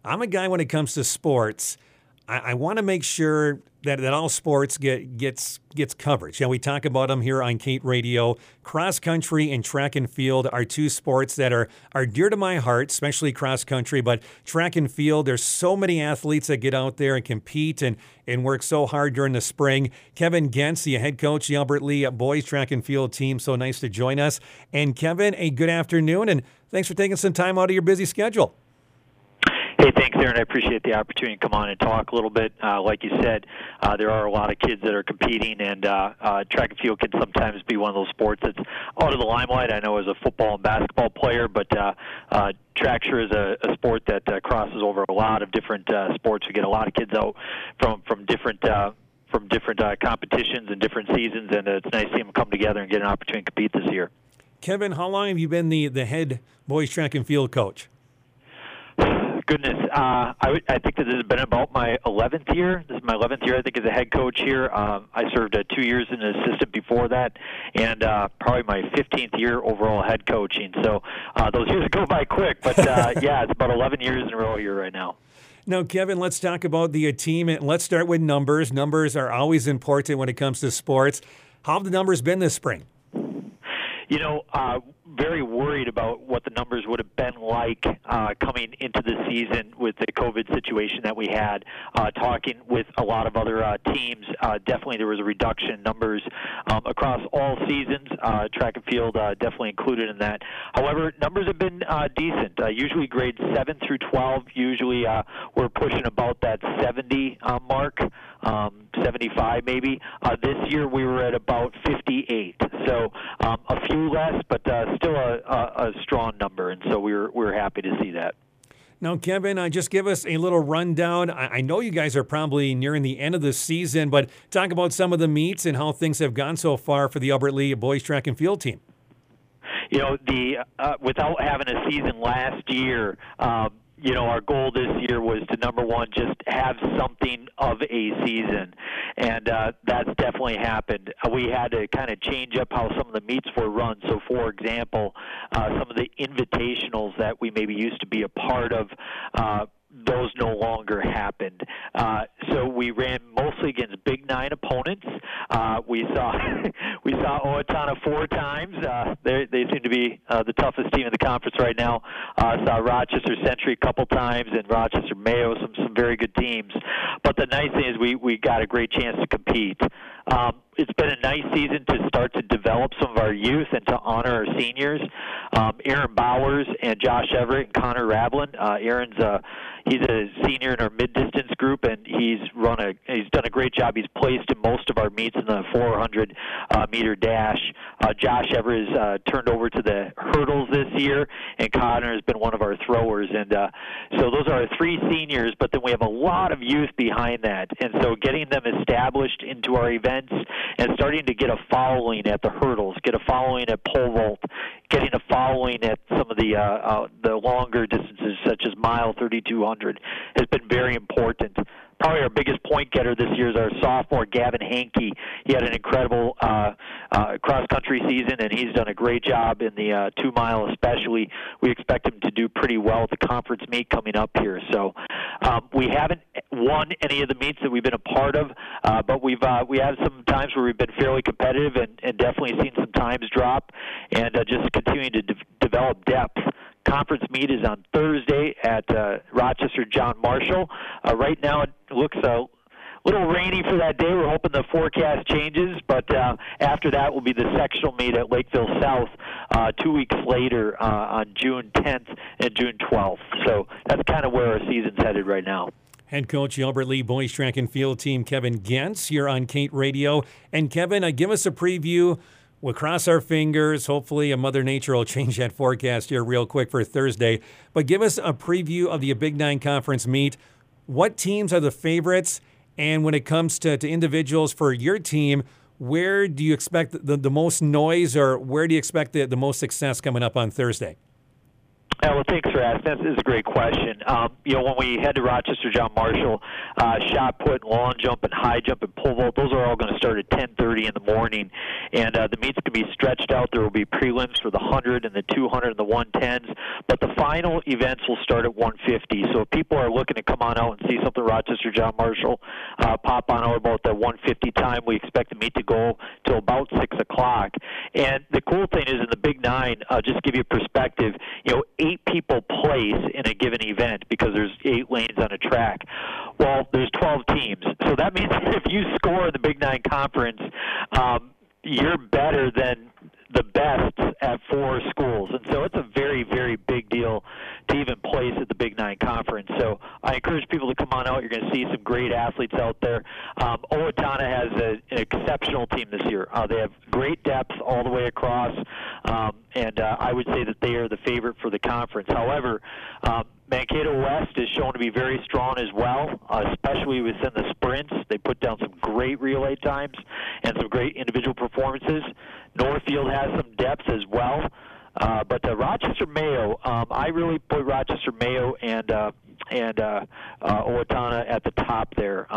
I'm a guy when it comes to sports. I want to make sure that all sports gets coverage. We talk about them here on Kate Radio. Cross country and track and field are two sports that are dear to my heart, especially cross country. But track and field, there's so many athletes that get out there and compete and work so hard during the spring. Kevin Gentz, the head coach, the Albert Lee boys track and field team, so nice to join us. And Kevin, a good afternoon, and thanks for taking some time out of your busy schedule. Hey, thanks, Aaron. I appreciate the opportunity to come on and talk a little bit. Like you said, there are a lot of kids that are competing, and track and field can sometimes be one of those sports that's out of the limelight. I know as a football and basketball player, but track sure is a sport that crosses over a lot of different sports. We get a lot of kids out from different competitions and different seasons, and it's nice to see them come together and get an opportunity to compete this year. Kevin, how long have you been the head boys track and field coach? Goodness, I think that this has been about my 11th year. This is my 11th year, I think, as a head coach here. I served 2 years as an assistant before that, and probably my 15th year overall head coaching. So those years go by quick, but yeah, it's about 11 years in a row here right now. Now, Kevin, let's talk about the team, and let's start with numbers. Numbers are always important when it comes to sports. How have the numbers been this spring? Very worried about what the numbers would have been like coming into the season with the COVID situation that we had. Talking with a lot of other teams, definitely there was a reduction in numbers across all seasons. Track and field definitely included in that. However, numbers have been decent. Usually grades 7 through 12, usually we're pushing about that 70 mark, 75 maybe. This year we were at about 58. So a few less, but still a strong number, and so we're happy to see that. Now, Kevin, just give us a little rundown. I know you guys are probably nearing the end of the season, but talk about some of the meets and how things have gone so far for the Albert Lee boys track and field team. Without having a season last year, our goal this year was to, number one, just have something of a season, and that's definitely happened. We had to kind of change up how some of the meets were run. So, for example, some of the invitationals that we maybe used to be a part of, those no longer happened. So we ran mostly against Big Nine opponents. We saw Owatonna 4 times. They seem to be the toughest team in the conference right now. Saw Rochester Century a couple times and Rochester Mayo, some very good teams. But the nice thing is we got a great chance to compete. It's been a nice season to start to develop some of our youth and to honor our seniors. Aaron Bowers and Josh Everett and Connor Ravlin. He's a senior in our mid-distance group, and he's done a great job. He's placed in most of our meets in the 400 meter dash. Josh Everett has turned over to the hurdles this year, and Connor has been one of our throwers. And so those are our 3 seniors, but then we have a lot of youth behind that. And so getting them established into our events and starting to get a following at the hurdles, get a following at pole vault, getting a following at some of the longer distances, such as mile 3,200, has been very important. Probably our biggest point getter this year is our sophomore, Gavin Hankey. He had an incredible cross-country season, and he's done a great job in the 2-mile especially. We expect him to do pretty well at the conference meet coming up here. So we haven't won any of the meets that we've been a part of, but we have some times where we've been fairly competitive and definitely seen some times drop, and just continuing to develop depth. Conference meet is on Thursday at Rochester John Marshall. Right now it looks a little rainy for that day. We're hoping the forecast changes, but after that will be the sectional meet at Lakeville South 2 weeks later on June 10th and June 12th. So that's kind of where our season's headed right now. Head coach, the Albert Lee boys track and field team, Kevin Gentz, here on Kate Radio. And Kevin, give us a preview. We'll cross our fingers. Hopefully, Mother Nature will change that forecast here real quick for Thursday. But give us a preview of the Big Nine Conference meet. What teams are the favorites? And when it comes to individuals for your team, where do you expect the most noise, or where do you expect the most success coming up on Thursday? Well, thanks for asking. This is a great question. When we head to Rochester John Marshall, shot put, long jump, and high jump and pole vault, those are all going to start at 10:30 in the morning. And the meets can be stretched out. There will be prelims for the 100 and the 200 and the 110s. But the final events will start at 150. So if people are looking to come on out and see something Rochester John Marshall, pop on out about the 150 time. We expect the meet to go till about 6 o'clock. And the cool thing is in the Big Nine, just to give you a perspective, 8 people place in a given event because there's 8 lanes on a track. Well, there's 12 teams. So that means if you score in the Big Nine Conference, you're better than the best at 4 schools. And so it's a very, very big deal to even place at the Big Nine Conference. So I encourage people to come on out. You're going to see some great athletes out there. Owatonna has an exceptional team this year. They have great depth all the way across, and I would say that they are the favorite for the conference. However, Mankato West is shown to be very strong as well, especially within the sprints. They put down some great relay times and some great individual performances. Northfield has some depth as well. But Rochester Mayo, I really put Rochester Mayo and Owatonna at the top there.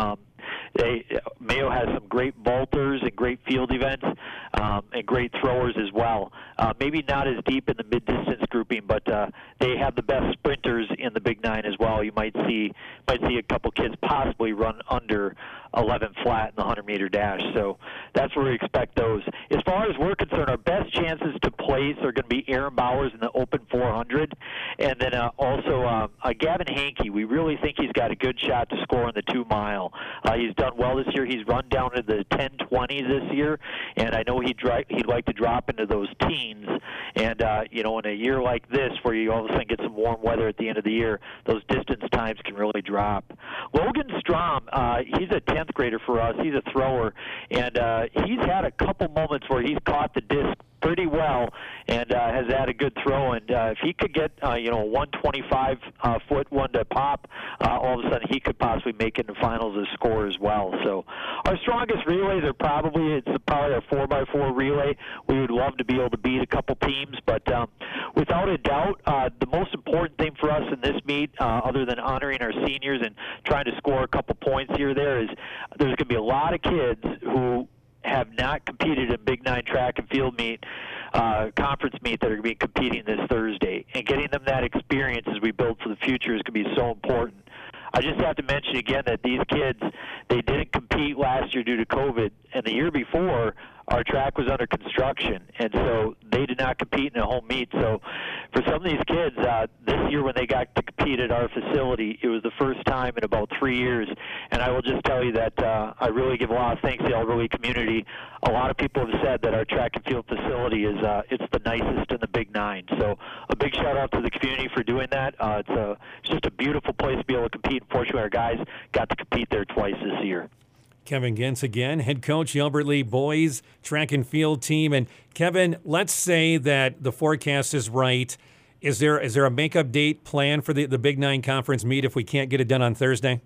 Mayo has some great vaulters and great field events and great throwers as well. Maybe not as deep in the mid-distance grouping, but they have the best sprinters in the Big Nine as well. You might see a couple kids possibly run under 11 flat in the 100-meter dash. So that's where we expect those. As far as we're concerned, our best chances to place are going to be Aaron Bowers in the open 400, and then also Gavin Hankey. We really think he's got a good shot to score in the 2-mile. He's done well this year. He's run down to the 10:20 this year, and I know he'd like to drop into those teens. And in a year like this, where you all of a sudden get some warm weather at the end of the year, those distance times can really drop. Logan Strom, he's a 10th grader for us. He's a thrower, and he's had a couple moments where he's caught the disc pretty well and has had a good throw. And if he could get a 125-foot one to pop, all of a sudden he could possibly make it in the finals as score as well. So our strongest relays are probably a 4x4 relay. We would love to be able to beat a couple teams, but without a doubt, the most important thing for us in this meet, other than honoring our seniors and trying to score a couple points here or there, is there's going to be a lot of kids who have not competed in Big Nine track and field meet, conference meet, that are going to be competing this Thursday. And getting them that experience as we build for the future is going to be so important. I just have to mention again that these kids, they didn't compete last year due to COVID, and the year before, our track was under construction, and so they did not compete in a home meet. So for some of these kids, this year when they got to compete at our facility, it was the first time in about 3 years. And I will just tell you that I really give a lot of thanks to the Elderly community. A lot of people have said that our track and field facility is it's the nicest in the Big Nine. So a big shout out to the community for doing that. It's just a beautiful place to be able to compete. Unfortunately, our guys got to compete there twice this year. Kevin Gentz again, head coach, the Albert Lee boys track and field team. And Kevin, let's say that the forecast is right. Is there a makeup date planned for the Big Nine Conference meet if we can't get it done on Thursday?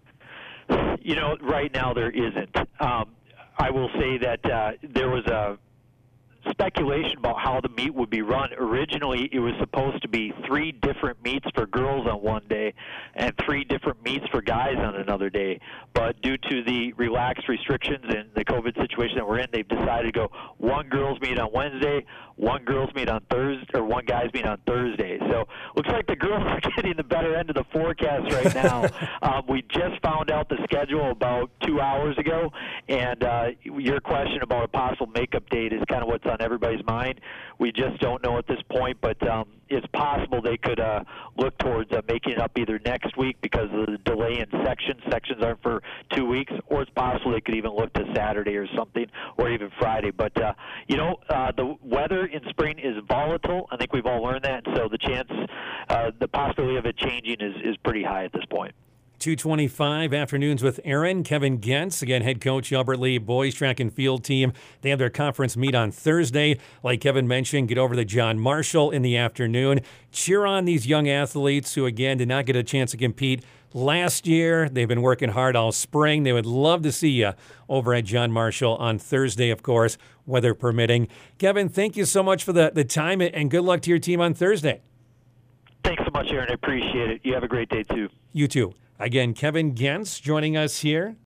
Right now there isn't. I will say that there was a speculation about how the meet would be run. Originally, it was supposed to be 3 different meets for girls on one day and 3 different meets for guys on another day. But due to the relaxed restrictions and the COVID situation that we're in, they've decided to go 1 girls meet on Wednesday, 1 girls meet on Thursday, or 1 guys meet on Thursday. So looks like the girls are getting the better end of the forecast right now. We just found out the schedule about 2 hours ago, and your question about a possible makeup date is kind of what's on everybody's mind. We just don't know at this point, but it's possible they could look towards making it up either next week because of the delay in sections. Sections aren't for 2 weeks, or it's possible they could even look to Saturday or something, or even Friday. But, the weather in spring is volatile. I think we've all learned that, so the possibility of it changing is pretty high at this point. 2:25 afternoons with Aaron. Kevin Gentz, again, head coach, Albert Lee boys track and field team. They have their conference meet on Thursday. Like Kevin mentioned, get over to John Marshall in the afternoon. Cheer on these young athletes who, again, did not get a chance to compete last year. They've been working hard all spring. They would love to see you over at John Marshall on Thursday, of course, weather permitting. Kevin, thank you so much for the time, and good luck to your team on Thursday. much, Aaron. I appreciate it. You have a great day, too. You too. Again, Kevin Gens joining us here